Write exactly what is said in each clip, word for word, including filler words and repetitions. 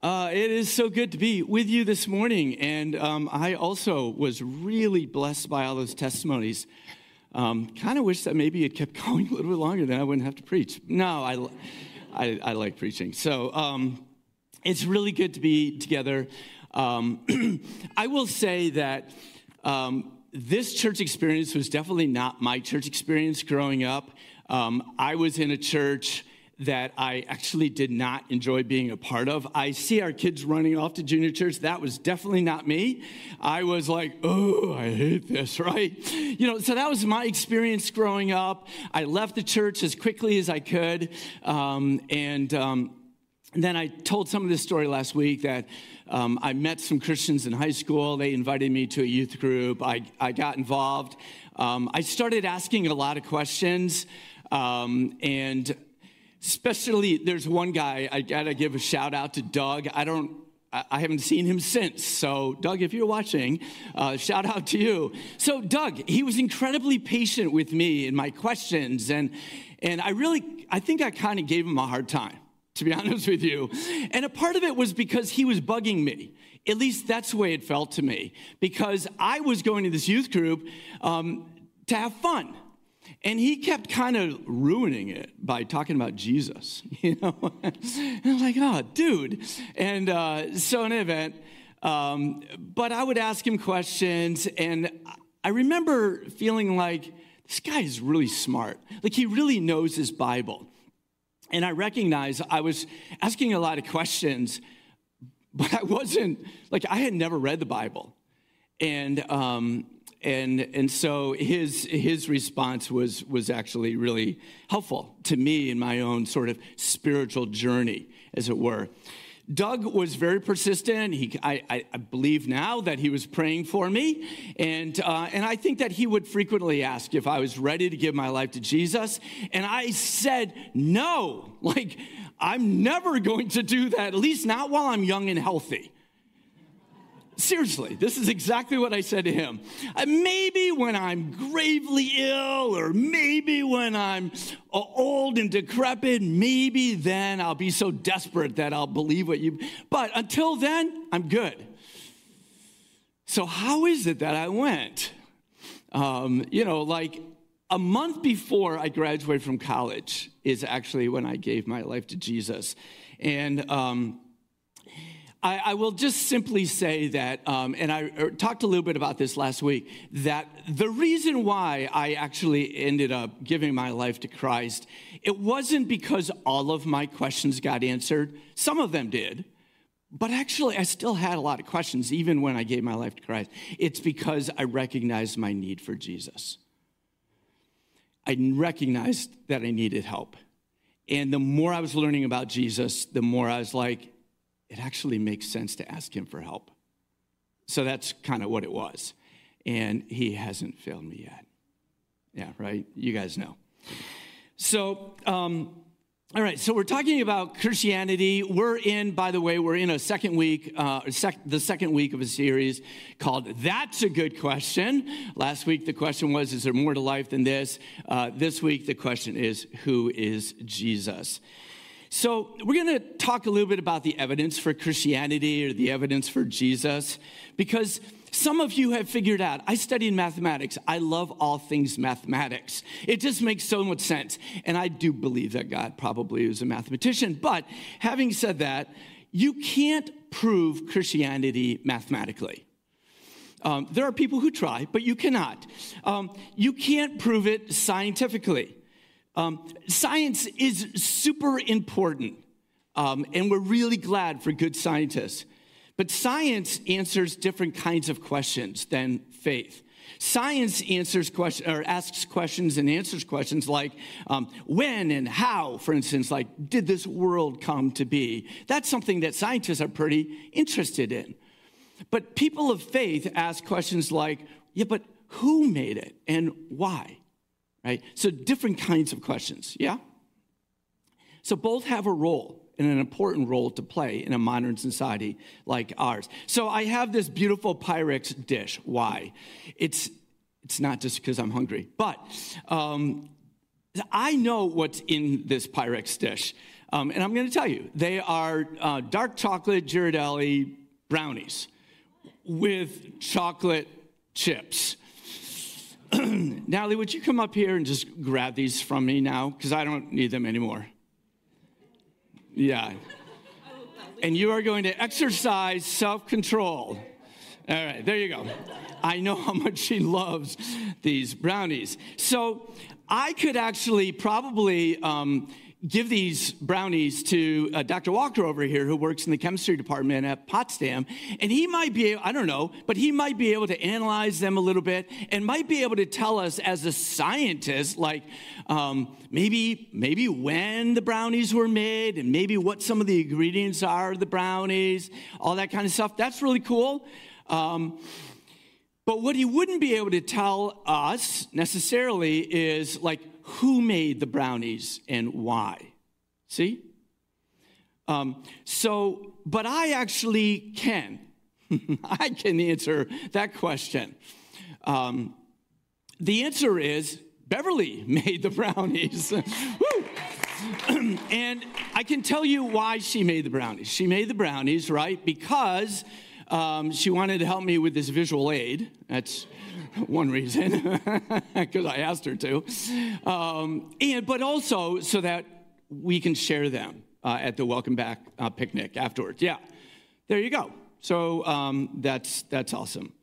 Uh, it is so good to be with you this morning, and um, I also was really blessed by all those testimonies. Um, kind of wish that maybe it kept going a little bit longer, then I wouldn't have to preach. No, I, I, I like preaching. So um, it's really good to be together. Um, I will say that um, this church experience was definitely not my church experience growing up. Um, I was in a church that I actually did not enjoy being a part of. I see our kids running off to junior church. That was definitely not me. I was like, oh, I hate this, right? You know, so that was my experience growing up. I left the church as quickly as I could. Um, and um, then I told some of this story last week that um, I met some Christians in high school. They invited me to a youth group. I, I got involved. Um, I started asking a lot of questions. Um, and Especially, there's one guy, I gotta give a shout out to Doug. I don't, I haven't seen him since. So Doug, if you're watching, uh, shout out to you. So Doug, he was incredibly patient with me and my questions. And, and I really, I think I kind of gave him a hard time, to be honest with you. And a part of it was because he was bugging me. At least that's the way it felt to me. Because I was going to this youth group um, to have fun. And he kept kind of ruining it by talking about Jesus, you know. And I'm like, oh, dude. And uh, so in an event, um, but I would ask him questions, and I remember feeling like this guy is really smart. Like he really knows his Bible. And I recognized I was asking a lot of questions, but I wasn't, like I had never read the Bible. And um And and so his his response was was actually really helpful to me in my own sort of spiritual journey, as it were. Doug was very persistent. He, I, I believe now that he was praying for me, and uh, and I think that he would frequently ask if I was ready to give my life to Jesus, and I said no. Like I'm never going to do that, at least not while I'm young and healthy. Seriously, this is exactly what I said to him. Uh, maybe when I'm gravely ill, or maybe when I'm uh, old and decrepit, maybe then I'll be so desperate that I'll believe what you... But until then, I'm good. So how is it that I went? Um, you know, like a month before I graduated from college is actually when I gave my life to Jesus. And... Um, I, I will just simply say that, um, and I talked a little bit about this last week, that the reason why I actually ended up giving my life to Christ, it wasn't because all of my questions got answered. Some of them did. But actually, I still had a lot of questions, even when I gave my life to Christ. It's because I recognized my need for Jesus. I recognized that I needed help. And the more I was learning about Jesus, the more I was like, it actually makes sense to ask him for help. So that's kind of what it was. And he hasn't failed me yet. Yeah, right? You guys know. So, um, all right, so we're talking about Christianity. We're in, by the way, we're in a second week, uh, sec- the second week of a series called That's a Good Question. Last week, the question was, is there more to life than this? Uh, this week, the question is, who is Jesus? So we're going to talk a little bit about the evidence for Christianity or the evidence for Jesus, because some of you have figured out, I studied mathematics. I love all things mathematics. It just makes so much sense. And I do believe that God probably is a mathematician. But having said that, you can't prove Christianity mathematically. Um, there are people who try, but you cannot. Um, you can't prove it scientifically. Um, science is super important, um, and we're really glad for good scientists. But science answers different kinds of questions than faith. Science answers questions or asks questions and answers questions like um, when and how, for instance, like did this world come to be? That's something that scientists are pretty interested in. But people of faith ask questions like, yeah, but who made it and why? Right? So different kinds of questions, yeah? So both have a role, and an important role to play in a modern society like ours. So I have this beautiful Pyrex dish. Why? It's it's not just because I'm hungry, but um, I know what's in this Pyrex dish. Um, and I'm going to tell you, they are uh, dark chocolate Ghirardelli brownies with chocolate chips. Natalie, would you come up here and just grab these from me now? Because I don't need them anymore. Yeah. And you are going to exercise self-control. All right, there you go. I know how much she loves these brownies. So I could actually probably um, give these brownies to uh, Doctor Walker over here, who works in the chemistry department at Potsdam, and he might be, I don't know, but he might be able to analyze them a little bit and might be able to tell us as a scientist, like um, maybe maybe when the brownies were made and maybe what some of the ingredients are of the brownies, all that kind of stuff. That's really cool. Um, but what he wouldn't be able to tell us necessarily is like who made the brownies and why. See? Um, so, but I actually can. I can answer that question. Um, the answer is Beverly made the brownies. Woo! And I can tell you why she made the brownies. She made the brownies, right, because Um, she wanted to help me with this visual aid. That's one reason, because I asked her to. Um, and but also so that we can share them uh, at the Welcome Back uh, picnic afterwards. Yeah, there you go. So um, that's that's awesome.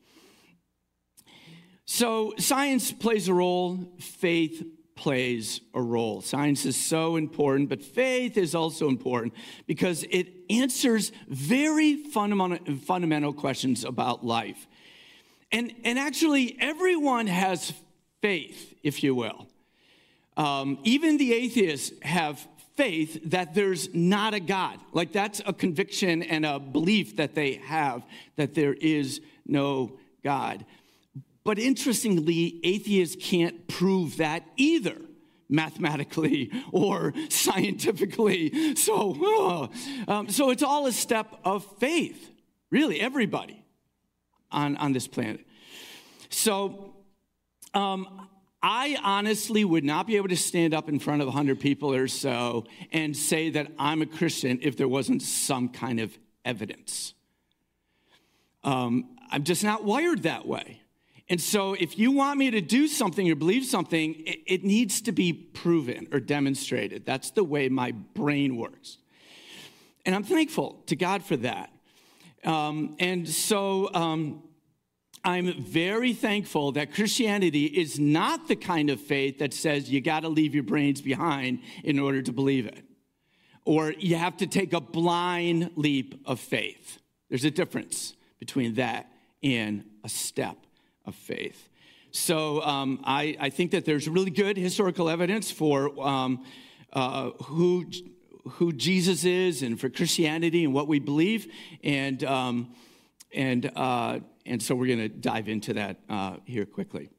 So science plays a role. Faith plays a role. Science is so important, but faith is also important because it answers very fundamental, fundamental questions about life. And, and actually, everyone has faith, if you will. Um, even the atheists have faith that there's not a God. Like that's a conviction and a belief that they have that there is no God. But interestingly, atheists can't prove that either, mathematically or scientifically. So, oh, um, so it's all a step of faith, really, everybody on, on this planet. So um, I honestly would not be able to stand up in front of one hundred people or so and say that I'm a Christian if there wasn't some kind of evidence. Um, I'm just not wired that way. And so if you want me to do something or believe something, it, it needs to be proven or demonstrated. That's the way my brain works. And I'm thankful to God for that. Um, and so um, I'm very thankful that Christianity is not the kind of faith that says you got to leave your brains behind in order to believe it. Or you have to take a blind leap of faith. There's a difference between that and a step of faith. So um, I, I think that there's really good historical evidence for um, uh, who who Jesus is and for Christianity and what we believe, and um, and uh, and so we're going to dive into that uh, here quickly.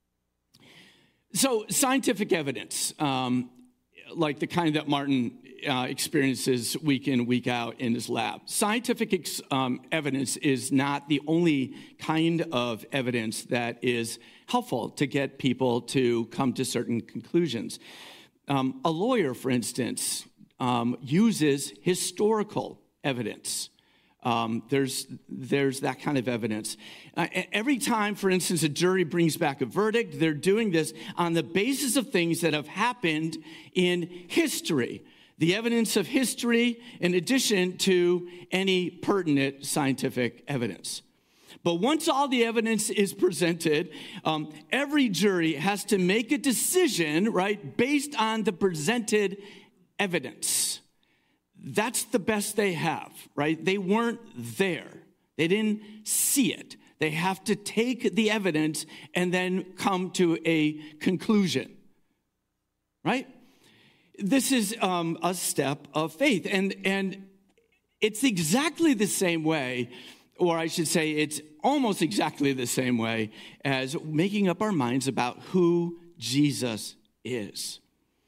So scientific evidence, um, like the kind that Martin uh, experiences week in, week out in his lab. Scientific ex- um, evidence is not the only kind of evidence that is helpful to get people to come to certain conclusions. Um, a lawyer, for instance, um, uses historical evidence. Um, there's there's that kind of evidence. Uh, every time, for instance, a jury brings back a verdict, they're doing this on the basis of things that have happened in history. The evidence of history in addition to any pertinent scientific evidence. But once all the evidence is presented, um, every jury has to make a decision, right, based on the presented evidence. That's the best they have, right? They weren't there. They didn't see it. They have to take the evidence and then come to a conclusion, right? This is um, a step of faith. And, and it's exactly the same way, or I should say it's almost exactly the same way as making up our minds about who Jesus is.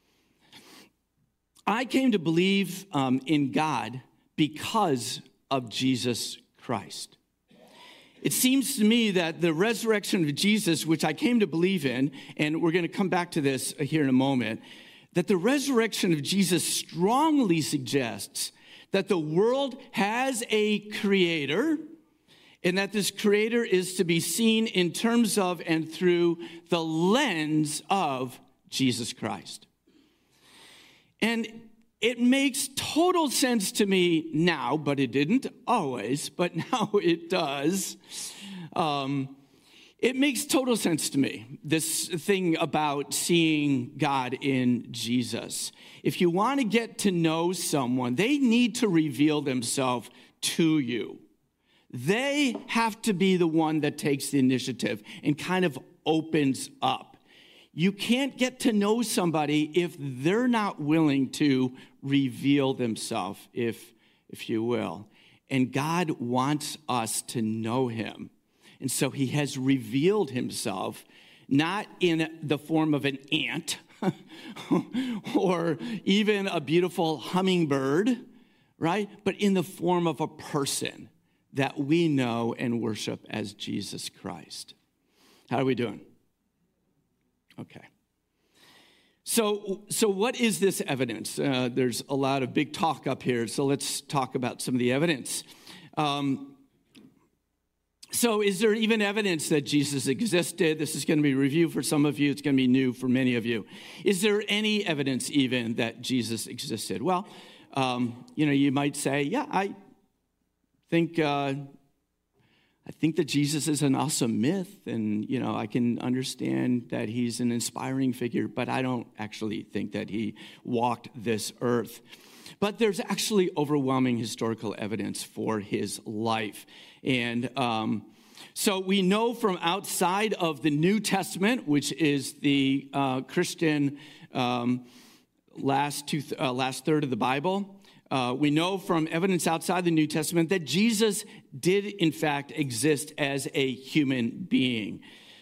I came to believe um, in God because of Jesus Christ. It seems to me that the resurrection of Jesus, which I came to believe in, and we're going to come back to this here in a moment, that the resurrection of Jesus strongly suggests that the world has a creator, and that this creator is to be seen in terms of and through the lens of Jesus Christ. And it makes total sense to me now, but it didn't always, but now it does. Um, it makes total sense to me, this thing about seeing God in Jesus. If you want to get to know someone, they need to reveal themselves to you. They have to be the one that takes the initiative and kind of opens up. You can't get to know somebody if they're not willing to reveal themselves, if, if you will. And God wants us to know him. And so he has revealed himself, not in the form of an ant or even a beautiful hummingbird, right? But in the form of a person that we know and worship as Jesus Christ. How are we doing? Okay. So, so what is this evidence? Uh, there's a lot of big talk up here, so let's talk about some of the evidence. Um, so is there even evidence that Jesus existed? This is going to be a review for some of you. It's going to be new for many of you. Is there any evidence even that Jesus existed? Well, um, you know, you might say, yeah, I think... Uh, I think that Jesus is an awesome myth, and, you know, I can understand that he's an inspiring figure, but I don't actually think that he walked this earth. But there's actually overwhelming historical evidence for his life. And um, so we know from outside of the New Testament, which is the uh, Christian um, last, two th- uh, last third of the Bible, Uh, we know from evidence outside the New Testament that Jesus did, in fact, exist as a human being.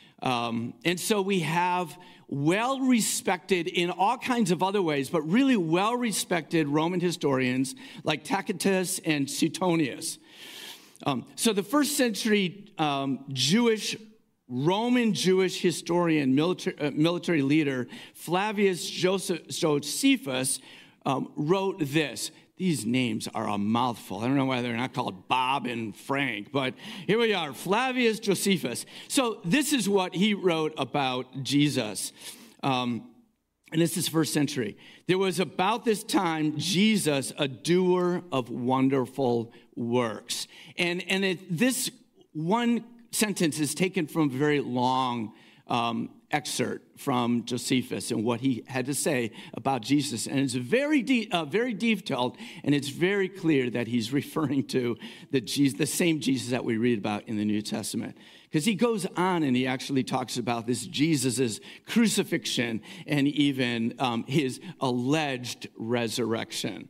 Um, and so we have well-respected in all kinds of other ways, but really well-respected Roman historians like Tacitus and Suetonius. Um, so the first century um, Jewish, Roman Jewish historian, military, uh, military leader, Flavius Joseph, Josephus, um, wrote this. These names are a mouthful. I don't know why they're not called Bob and Frank, but here we are, Flavius Josephus. So this is what he wrote about Jesus. Um, and this is first century. There was about this time Jesus, a doer of wonderful works. And, and it, this one sentence is taken from a very long um excerpt from Josephus and what he had to say about Jesus. And it's very de- uh, very detailed, and it's very clear that he's referring to the, Jesus, the same Jesus that we read about in the New Testament. Because he goes on and he actually talks about this Jesus' crucifixion and even um, his alleged resurrection.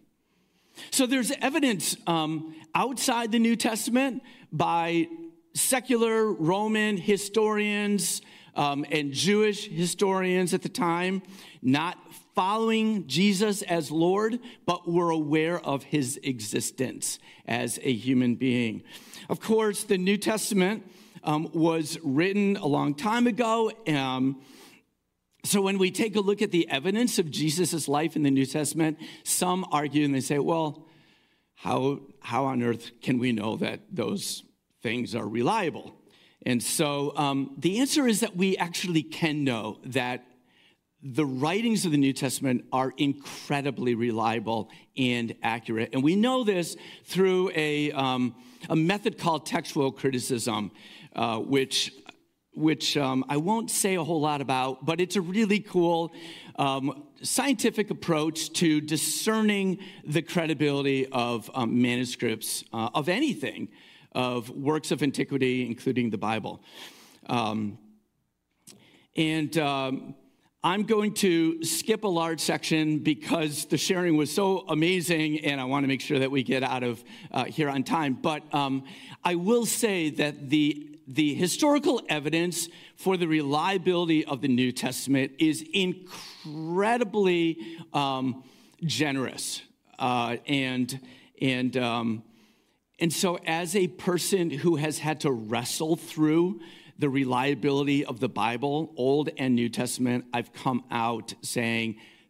So there's evidence um, outside the New Testament by secular Roman historians Um, and Jewish historians at the time, not following Jesus as Lord, but were aware of his existence as a human being. Of course, the New Testament um, was written a long time ago. Um, so when we take a look at the evidence of Jesus' life in the New Testament, some argue and they say, well, how, how on earth can we know that those things are reliable? And so um, the answer is that we actually can know that the writings of the New Testament are incredibly reliable and accurate. And we know this through a, um, a method called textual criticism, uh, which, which um, I won't say a whole lot about, but it's a really cool um, scientific approach to discerning the credibility of um, manuscripts uh, of anything, of works of antiquity, including the Bible. Um, and um, I'm going to skip a large section because the sharing was so amazing, and I want to make sure that we get out of uh, here on time. But um, I will say that the, the historical evidence for the reliability of the New Testament is incredibly um, generous. Uh, and, and, um, And so as a person who has had to wrestle through the reliability of the Bible, Old and New Testament, I've come out saying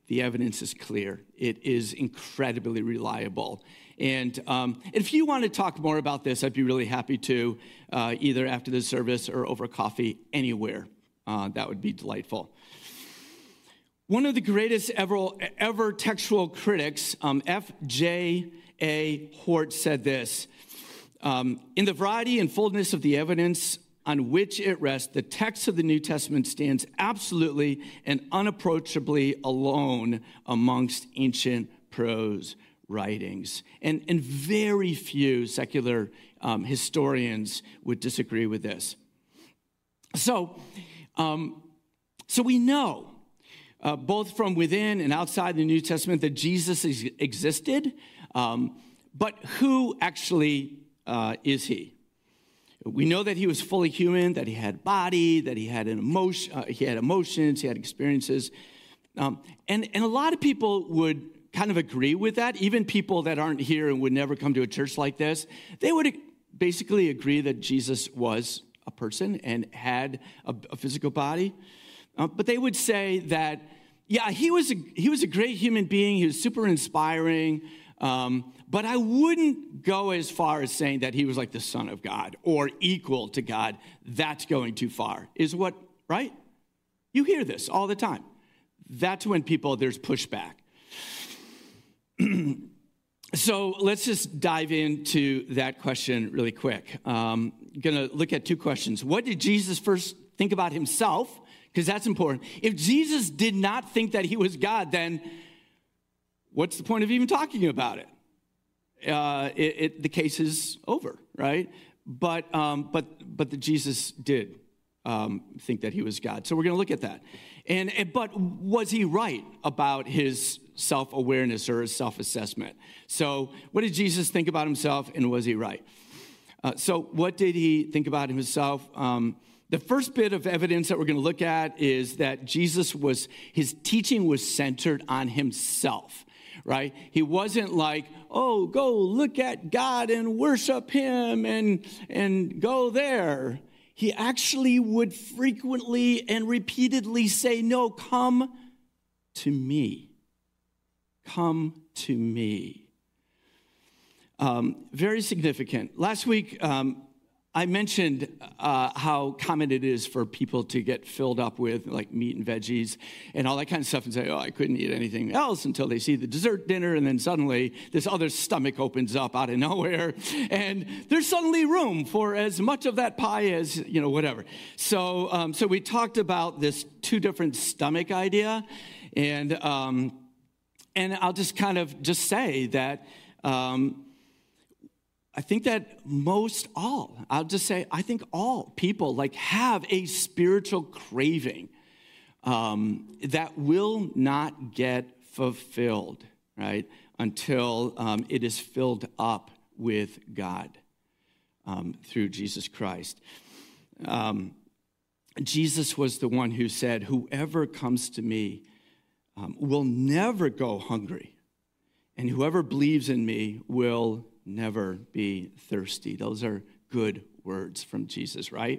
the evidence is clear. It is incredibly reliable. And um, if you want to talk more about this, I'd be really happy to, uh, either after the service or over coffee, anywhere. Uh, that would be delightful. One of the greatest ever, ever textual critics, um, F J A Hort, said this, um, in the variety and fullness of the evidence on which it rests, the text of the New Testament stands absolutely and unapproachably alone amongst ancient prose writings. And, and very few secular um, historians would disagree with this. So, um, so we know, uh, both from within and outside the New Testament, that Jesus is, existed, um, but who actually uh, is he? We know that he was fully human, that he had body, that he had an emotion, uh, he had emotions, he had experiences, um, and and a lot of people would kind of agree with that. Even people that aren't here and would never come to a church like this, they would basically agree that Jesus was a person and had a, a physical body. Uh, but they would say that, yeah, he was a, he was a great human being. He was super inspiring. Um, but I wouldn't go as far as saying that he was like the Son of God or equal to God. That's going too far, is what, right? You hear this all the time. That's when people, there's pushback. So let's just dive into that question really quick. Um, I'm going to look at two questions. What did Jesus first think about himself? Because that's important. If Jesus did not think that he was God, then what's the point of even talking about it? Uh, it, it the case is over, right? But um, but but the Jesus did um, think that he was God. So we're going to look at that. And but was he right about his self-awareness or his self-assessment? So what did Jesus think about himself, and was he right? Uh, so what did he think about himself? Um, the first bit of evidence that we're going to look at is that Jesus was, his teaching was centered on himself, right? He wasn't like, oh, go look at God and worship him and, and go there. He actually would frequently and repeatedly say, no, come to me. Come to me. Um, very significant. Last week, um, I mentioned uh, how common it is for people to get filled up with like meat and veggies and all that kind of stuff and say, oh, I couldn't eat anything else until they see the dessert dinner, and then suddenly this other stomach opens up out of nowhere, and there's suddenly room for as much of that pie as, you know, whatever. So, um, so we talked about this two different stomach idea, and um, and I'll just kind of just say that um, I think that most all, I'll just say, I think all people like have a spiritual craving um, that will not get fulfilled, right, until um, it is filled up with God um, through Jesus Christ. Um, Jesus was the one who said, whoever comes to me um, will never go hungry, and whoever believes in me will never be thirsty. Those are good words from Jesus, right?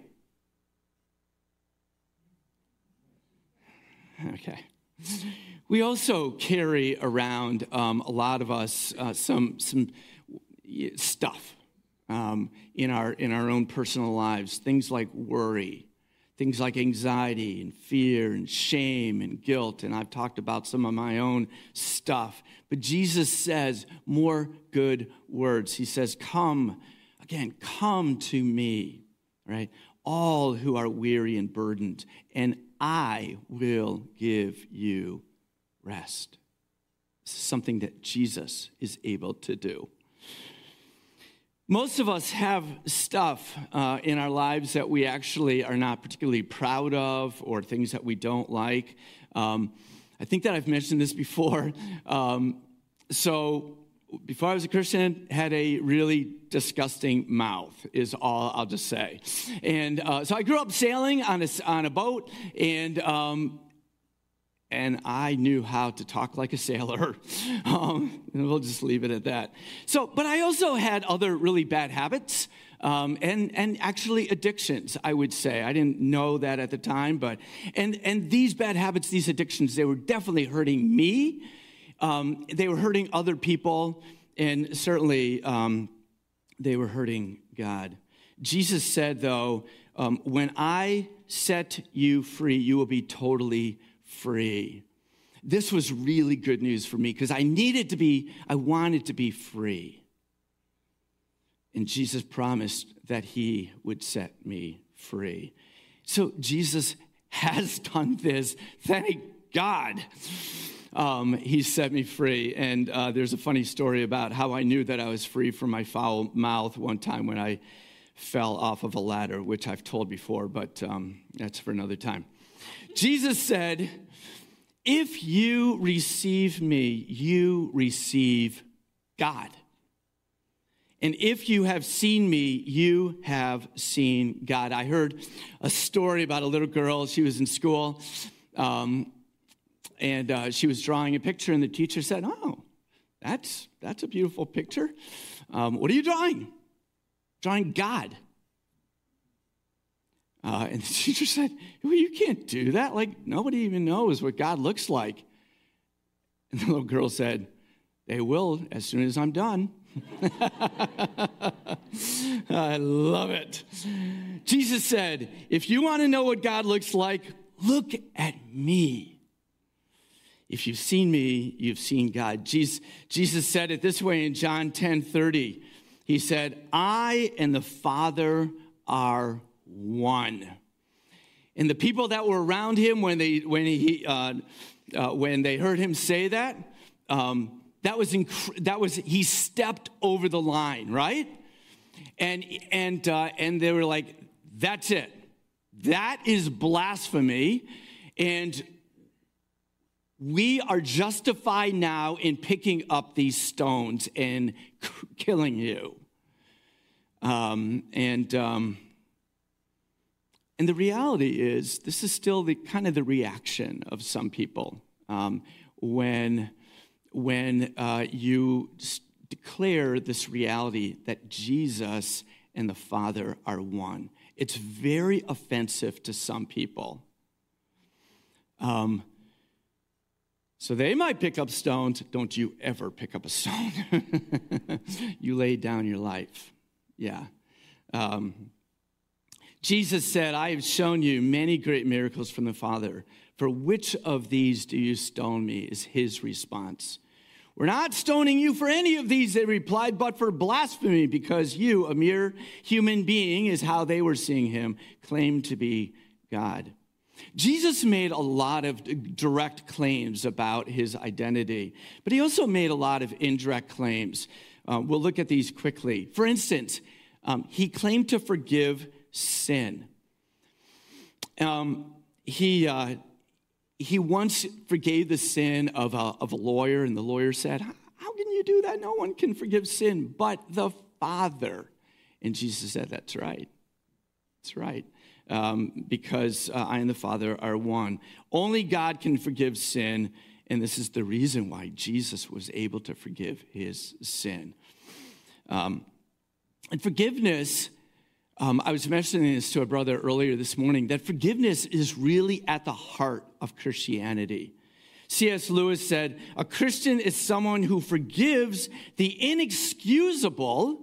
Okay. We also carry around, um, a lot of us, uh, some some stuff um, in our in our own personal lives. Things like worry, things like anxiety and fear and shame and guilt. And I've talked about some of my own stuff. But Jesus says more good words. He says, come, again, come to me, right? All who are weary and burdened, and I will give you rest. This is something that Jesus is able to do. Most of us have stuff uh, in our lives that we actually are not particularly proud of, or things that we don't like. Um, I think that I've mentioned this before. Um, so before I was a Christian, had a really disgusting mouth, is all I'll just say. And uh, so I grew up sailing on a, on a boat, and um, and I knew how to talk like a sailor. Um, and we'll just leave it at that. So, but I also had other really bad habits um, and and actually addictions, I would say. I didn't know that at the time, but and and these bad habits, these addictions, they were definitely hurting me. Um, they were hurting other people, and certainly um, they were hurting God. Jesus said, though, um, when I set you free, you will be totally free. This was really good news for me because I needed to be, I wanted to be free. And Jesus promised that he would set me free. So Jesus has done this. Thank God. Um, he set me free. And uh, there's a funny story about how I knew that I was free from my foul mouth one time when I fell off of a ladder, which I've told before, but um, that's for another time. Jesus said, if you receive me, you receive God. And if you have seen me, you have seen God. I heard a story about a little girl. She was in school, um, and uh, she was drawing a picture, and the teacher said, oh, that's, that's a beautiful picture. Um, what are you drawing? Drawing God. Uh, and the teacher said, well, you can't do that. Like, nobody even knows what God looks like. And the little girl said, they will as soon as I'm done. I love it. Jesus said, if you want to know what God looks like, look at me. If you've seen me, you've seen God. Jesus, Jesus said it this way in John ten thirty. He said, I and the Father are one. And the people that were around him when they when he uh, uh, when they heard him say that, um, that was inc- that was he stepped over the line, right? And and uh, and they were like, that's it. That is blasphemy, and we are justified now in picking up these stones and c- killing you. Um, and um, and the reality is, this is still the kind of the reaction of some people um, when when uh, you declare this reality that Jesus and the Father are one. It's very offensive to some people. Um. So they might pick up stones. Don't you ever pick up a stone. You lay down your life. Yeah. Um, Jesus said, I have shown you many great miracles from the Father. For which of these do you stone me? Is his response. We're not stoning you for any of these, they replied, but for blasphemy, because you, a mere human being, is how they were seeing him, claimed to be God. Jesus made a lot of direct claims about his identity, but he also made a lot of indirect claims. Uh, we'll look at these quickly. For instance, um, he claimed to forgive sin. Um, he uh, he once forgave the sin of a, of a lawyer, and the lawyer said, how can you do that? No one can forgive sin but the Father. And Jesus said, that's right. That's right. Um, because uh, I and the Father are one. Only God can forgive sin, and this is the reason why Jesus was able to forgive his sin. Um, and forgiveness, um, I was mentioning this to a brother earlier this morning, that forgiveness is really at the heart of Christianity. C S Lewis said, a Christian is someone who forgives the inexcusable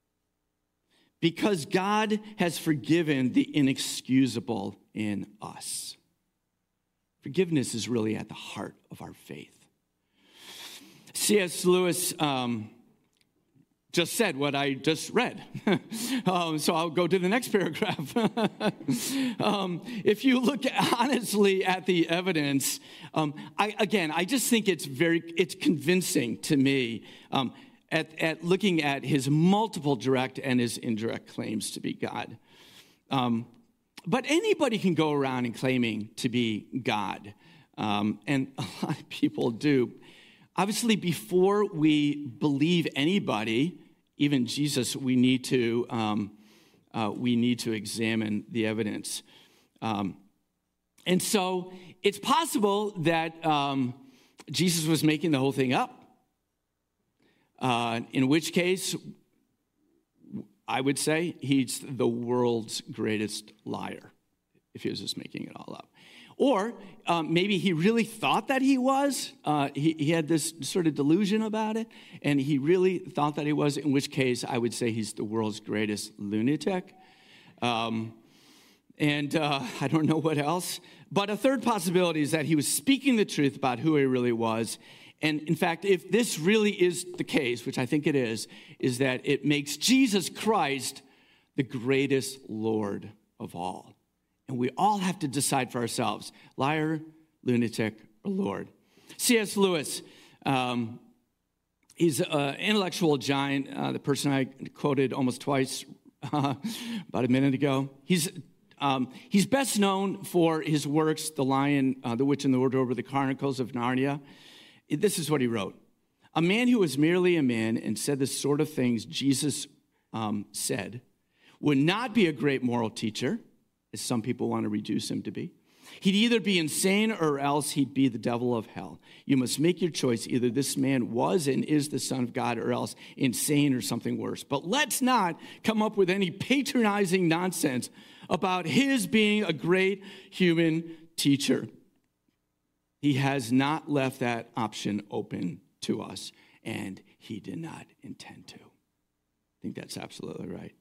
because God has forgiven the inexcusable in us. Forgiveness is really at the heart of our faith. C S Lewis um, just said what I just read. um, so I'll go to the next paragraph. um, if you look honestly at the evidence, um, I, again, I just think it's very, it's convincing to me um, At, at looking at his multiple direct and his indirect claims to be God. Um, but anybody can go around and claiming to be God. Um, and a lot of people do. Obviously, before we believe anybody, even Jesus, we need to, um, uh, we need to examine the evidence. Um, And so it's possible that um, Jesus was making the whole thing up, uh, in which case I would say he's the world's greatest liar if he was just making it all up. Or um, maybe he really thought that he was. Uh, he, he had this sort of delusion about it, and he really thought that he was, in which case I would say he's the world's greatest lunatic. Um, and uh, I don't know what else. But a third possibility is that he was speaking the truth about who he really was. And in fact, if this really is the case, which I think it is, is that it makes Jesus Christ the greatest Lord of all. And we all have to decide for ourselves, liar, lunatic, or Lord. C S Lewis, um, he's an intellectual giant, uh, the person I quoted almost twice uh, about a minute ago. He's um, he's best known for his works, The Lion, uh, The Witch and the Wardrobe, or The Chronicles of Narnia. This is what he wrote. A man who was merely a man and said the sort of things Jesus um, said would not be a great moral teacher, as some people want to reduce him to be. He'd either be insane or else he'd be the devil of hell. You must make your choice. Either this man was and is the Son of God or else insane or something worse. But let's not come up with any patronizing nonsense about his being a great human teacher. He has not left that option open to us, and he did not intend to. I think that's absolutely right.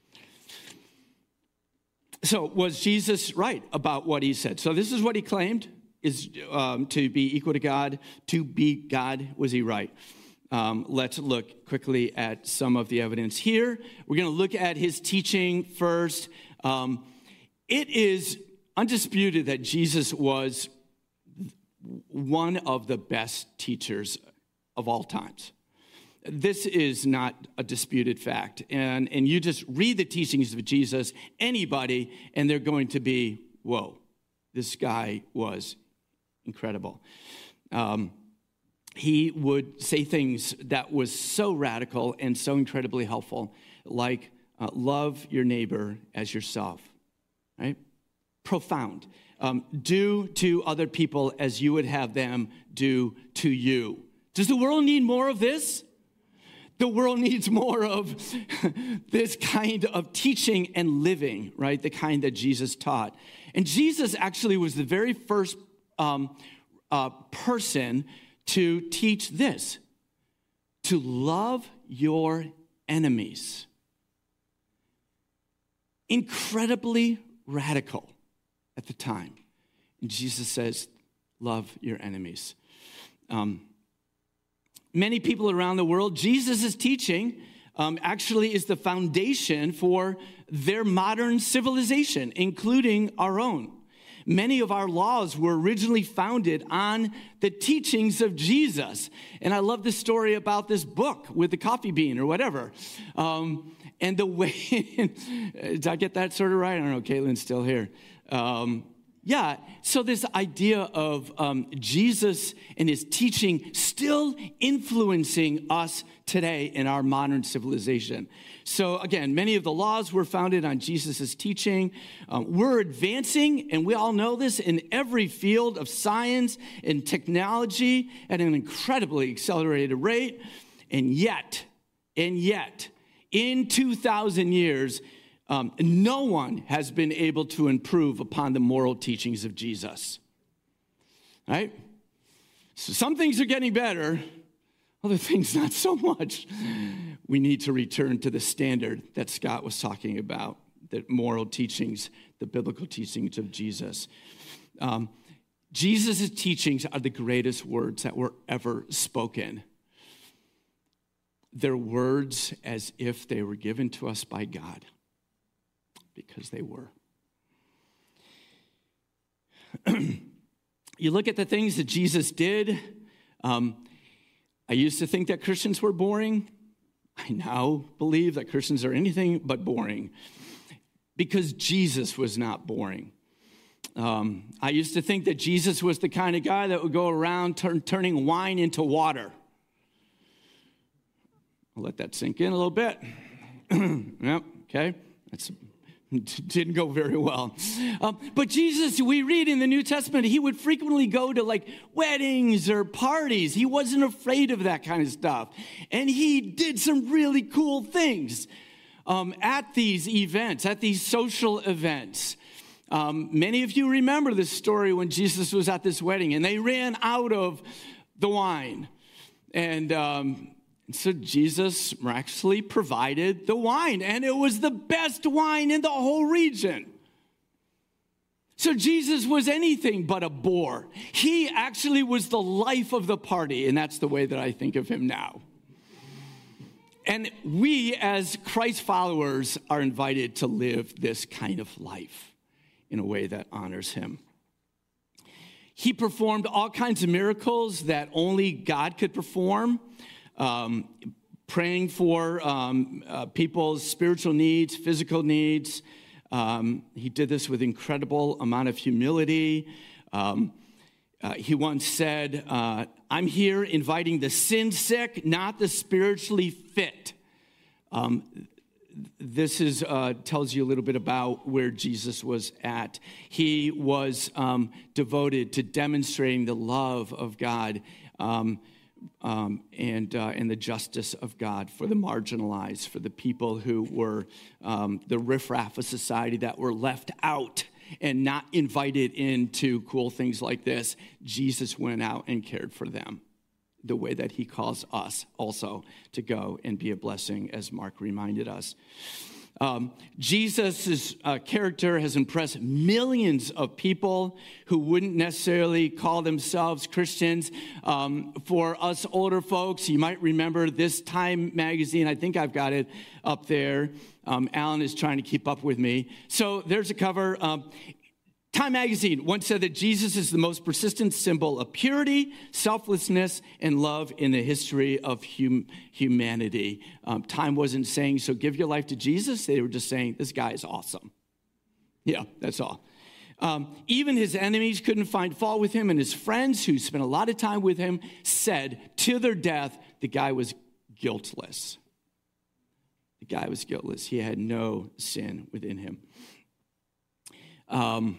So was Jesus right about what he said? So this is what he claimed, is um, to be equal to God, to be God. Was he right? Um, let's look quickly at some of the evidence here. We're going to look at his teaching first. Um, it is undisputed that Jesus was one of the best teachers of all times. This is not a disputed fact. And, and you just read the teachings of Jesus, anybody, and they're going to be, whoa, this guy was incredible. Um, he would say things that was so radical and so incredibly helpful, like uh, love your neighbor as yourself, right? Profound. Um, do to other people as you would have them do to you. Does the world need more of this? The world needs more of this kind of teaching and living, right? The kind that Jesus taught. And Jesus actually was the very first um, uh, person to teach this, to love your enemies. Incredibly radical at the time. And Jesus says, love your enemies. Um, many people around the world, Jesus' teaching um, actually is the foundation for their modern civilization, including our own. Many of our laws were originally founded on the teachings of Jesus. And I love the story about this book with the coffee bean or whatever. Um, and the way, did I get that sort of right? I don't know, Caitlin's still here. Um, yeah, so this idea of um, Jesus and his teaching still influencing us today in our modern civilization. So again, many of the laws were founded on Jesus' teaching. Um, we're advancing, and we all know this, in every field of science and technology at an incredibly accelerated rate. And yet, and yet, in two thousand years, Um, no one has been able to improve upon the moral teachings of Jesus, right? So some things are getting better, other things not so much. We need to return to the standard that Scott was talking about, the moral teachings, the biblical teachings of Jesus. Um, Jesus' teachings are the greatest words that were ever spoken. They're words as if they were given to us by God. Because they were. You look at the things that Jesus did. Um, I used to think that Christians were boring. I now believe that Christians are anything but boring because Jesus was not boring. Um, I used to think that Jesus was the kind of guy that would go around turn, turning wine into water. I'll let that sink in a little bit. Yep, okay. That's Didn't go very well. Um, but Jesus, we read in the New Testament, he would frequently go to like weddings or parties. He wasn't afraid of that kind of stuff. And he did some really cool things um, at these events, at these social events. Um, many of you remember this story when Jesus was at this wedding and they ran out of the wine. And um, so Jesus miraculously provided the wine, and it was the best wine in the whole region. So Jesus was anything but a bore. He actually was the life of the party, and that's the way that I think of him now. And we, as Christ followers, are invited to live this kind of life in a way that honors him. He performed all kinds of miracles that only God could perform, um, praying for um, uh, people's spiritual needs, physical needs. Um, he did this with incredible amount of humility. Um, uh, he once said, uh, I'm here inviting the sin sick, not the spiritually fit. Um, This is uh, tells you a little bit about where Jesus was at. He was um, devoted to demonstrating the love of God um, um, and uh, and the justice of God for the marginalized, for the people who were um, the riffraff of society that were left out and not invited into cool things like this. Jesus went out and cared for them, the way that he calls us also to go and be a blessing, as Mark reminded us. Um, Jesus' uh, character has impressed millions of people who wouldn't necessarily call themselves Christians. Um, for us older folks, you might remember this Time magazine. I think I've got it up there. Um, Alan is trying to keep up with me. So there's a cover. Um, Time magazine once said that Jesus is the most persistent symbol of purity, selflessness, and love in the history of hum- humanity. Um, Time wasn't saying, so give your life to Jesus. They were just saying, this guy is awesome. Yeah, that's all. Um, even his enemies couldn't find fault with him, and his friends who spent a lot of time with him said to their death, the guy was guiltless. The guy was guiltless. He had no sin within him. Um...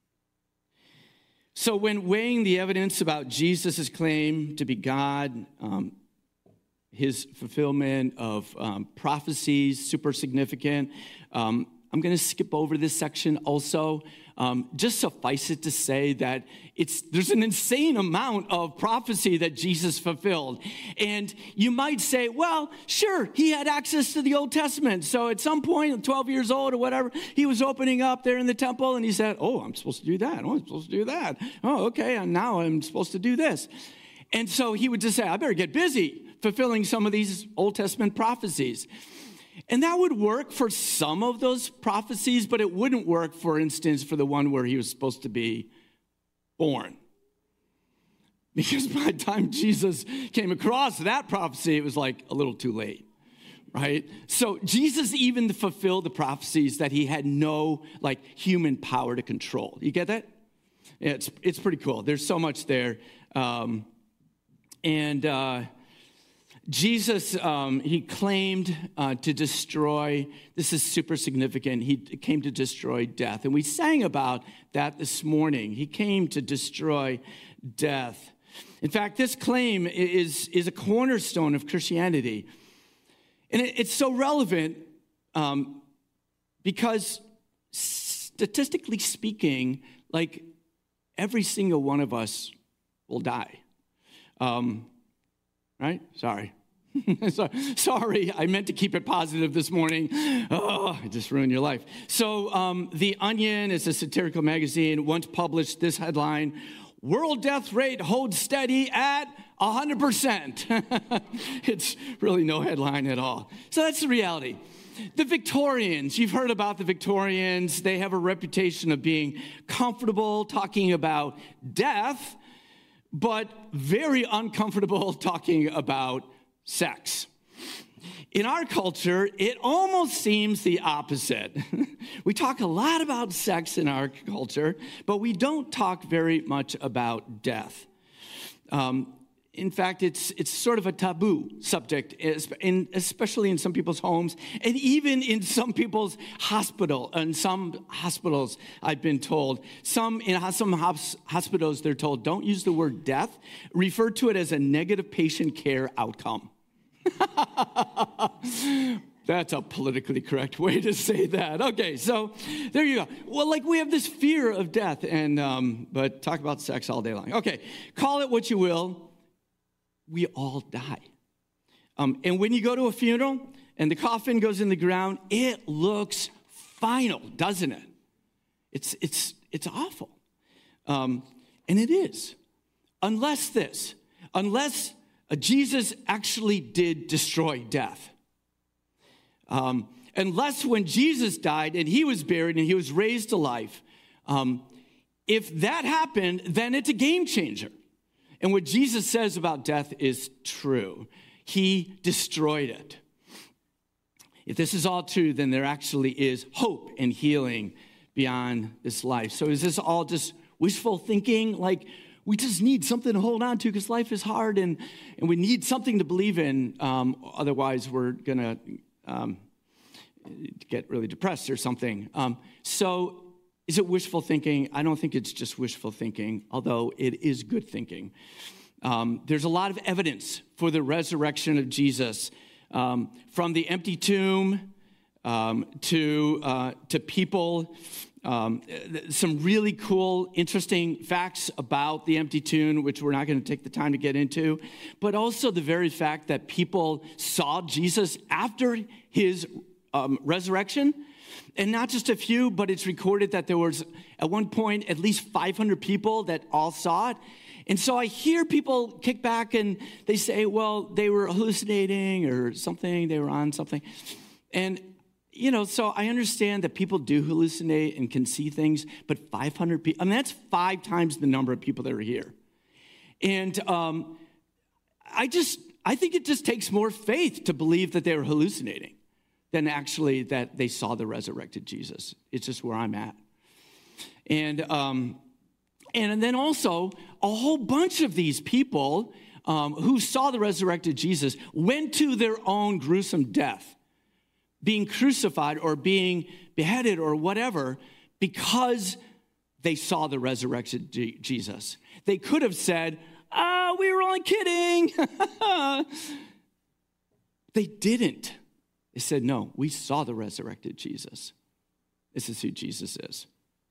So when weighing the evidence about Jesus' claim to be God, um, his fulfillment of um, prophecies, super significant. Um, I'm going to skip over this section also. Um, just suffice it to say that it's there's an insane amount of prophecy that Jesus fulfilled. And you might say, well, sure, he had access to the Old Testament. So at some point, twelve years old or whatever, he was opening up there in the temple and he said, oh, I'm supposed to do that. Oh, I'm supposed to do that. Oh, okay, and now I'm supposed to do this. And so he would just say, I better get busy fulfilling some of these Old Testament prophecies. And that would work for some of those prophecies, but it wouldn't work, for instance, for the one where he was supposed to be born. Because by the time Jesus came across that prophecy, it was like a little too late, right? So Jesus even fulfilled the prophecies that he had no like human power to control. You get that? Yeah, it's, it's pretty cool. There's so much there. Um, and... Uh, Jesus, um, he claimed uh, to destroy, this is super significant, he came to destroy death. And we sang about that this morning. He came to destroy death. In fact, this claim is, is a cornerstone of Christianity. And it, it's so relevant um, because statistically speaking, like every single one of us will die. Um, right? Sorry. so, sorry, I meant to keep it positive this morning. Oh, I just ruined your life. So um, The Onion is a satirical magazine, once published this headline, world death rate holds steady at one hundred percent. It's really no headline at all. So that's the reality. The Victorians, you've heard about the Victorians. They have a reputation of being comfortable talking about death, but very uncomfortable talking about sex. In our culture, it almost seems the opposite. We talk a lot about sex in our culture, but we don't talk very much about death. Um, in fact, it's it's sort of a taboo subject, in, especially in some people's homes, and even in some people's hospital. In some hospitals, I've been told, some in some hospitals, they're told, don't use the word death. Refer to it as a negative patient care outcome. That's a politically correct way to say that. Okay, so there you go. Well, like we have this fear of death, and um, but talk about sex all day long. Okay, call it what you will. We all die. Um, and when you go to a funeral and the coffin goes in the ground, it looks final, doesn't it? It's it's it's awful, um, and it is, unless this, unless uh, Jesus actually did destroy death. Um, unless when Jesus died and he was buried and he was raised to life, um, if that happened, then it's a game changer. And what Jesus says about death is true. He destroyed it. If this is all true, then there actually is hope and healing beyond this life. So is this all just wishful thinking? Like we just need something to hold on to because life is hard and, and we need something to believe in. Um, otherwise, we're going to... Um, get really depressed or something. Um, so is it wishful thinking? I don't think it's just wishful thinking, although it is good thinking. Um, there's a lot of evidence for the resurrection of Jesus, um, from the empty tomb um, to, uh, to people. Um, some really cool, interesting facts about the empty tomb, which we're not going to take the time to get into, but also the very fact that people saw Jesus after his um, resurrection, and not just a few, but it's recorded that there was, at one point, at least five hundred people that all saw it. And so I hear people kick back and they say, well, they were hallucinating or something, they were on something. And you know, so I understand that people do hallucinate and can see things, but five hundred people, I mean, that's five times the number of people that are here. And um, I just, I think it just takes more faith to believe that they were hallucinating than actually that they saw the resurrected Jesus. It's just where I'm at. And, um, and then also, a whole bunch of these people um, who saw the resurrected Jesus went to their own gruesome death, being crucified or being beheaded or whatever, because they saw the resurrected G- Jesus. They could have said, ah, we were only kidding. They didn't. They said, no, we saw the resurrected Jesus. This is who Jesus is.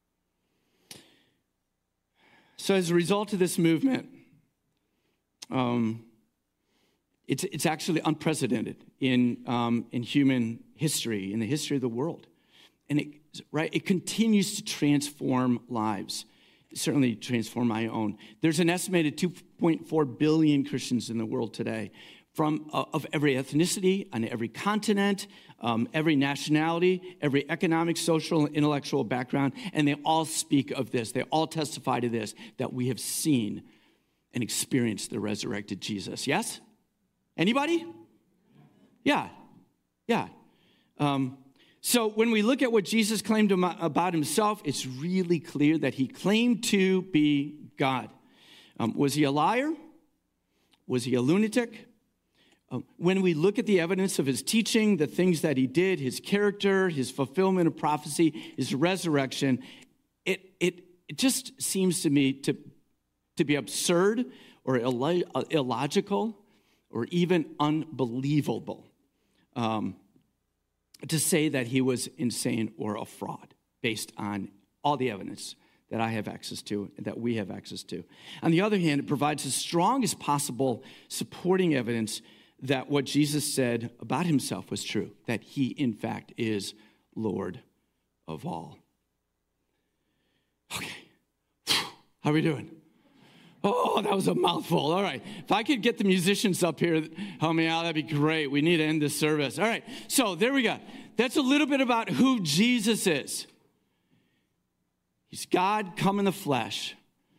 So as a result of this movement, um, It's it's actually unprecedented in um, in human history, in the history of the world, and it right it continues to transform lives. It certainly transform my own. There's an estimated two point four billion Christians in the world today, from uh, of every ethnicity, on every continent, um, every nationality, every economic, social, and intellectual background, and they all speak of this. They all testify to this, that we have seen and experienced the resurrected Jesus. Yes. Anybody? Yeah, yeah. Um, so when we look at what Jesus claimed about himself, it's really clear that he claimed to be God. Um, was he a liar? Was he a lunatic? Um, when we look at the evidence of his teaching, the things that he did, his character, his fulfillment of prophecy, his resurrection, it it it just seems to me to, to be absurd or ill- illogical, or even unbelievable, um, to say that he was insane or a fraud based on all the evidence that I have access to and that we have access to. On the other hand, it provides the strongest possible supporting evidence that what Jesus said about himself was true, that he, in fact, is Lord of all. Okay, how are we doing? Oh, that was a mouthful. All right. If I could get the musicians up here, help me out, that'd be great. We need to end this service. All right. So there we go. That's a little bit about who Jesus is. He's God come in the flesh.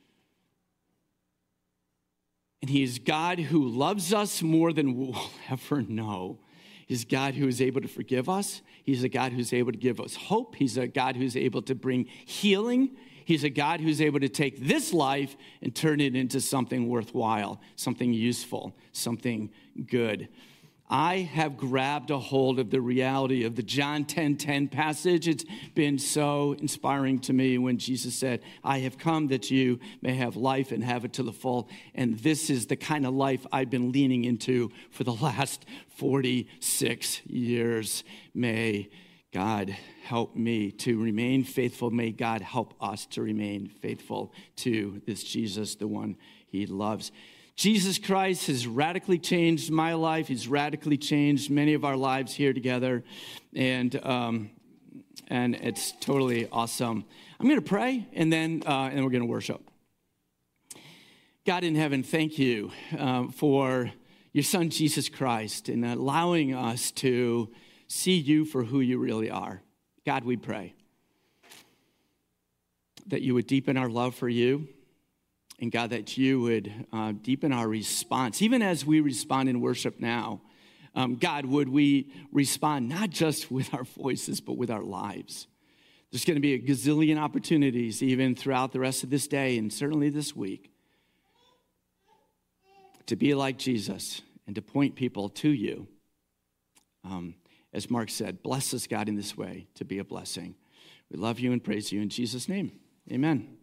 And he is God who loves us more than we'll ever know. He's God who is able to forgive us. He's a God who's able to give us hope. He's a God who's able to bring healing. He's a God who's able to take this life and turn it into something worthwhile, something useful, something good. I have grabbed a hold of the reality of the John ten ten passage. It's been so inspiring to me when Jesus said, I have come that you may have life and have it to the full. And this is the kind of life I've been leaning into for the last forty-six years. May God help me to remain faithful. May God help us to remain faithful to this Jesus, the one he loves. Jesus Christ has radically changed my life. He's radically changed many of our lives here together. And um, and it's totally awesome. I'm going to pray, and then uh, and we're going to worship. God in heaven, thank you uh, for your son, Jesus Christ, and allowing us to see you for who you really are. God, we pray that you would deepen our love for you. And God, that you would uh, deepen our response, even as we respond in worship now. Um, God, would we respond not just with our voices, but with our lives? There's going to be a gazillion opportunities, even throughout the rest of this day, and certainly this week, to be like Jesus and to point people to you. Um, as Mark said, bless us, God, in this way, to be a blessing. We love you and praise you in Jesus' name. Amen.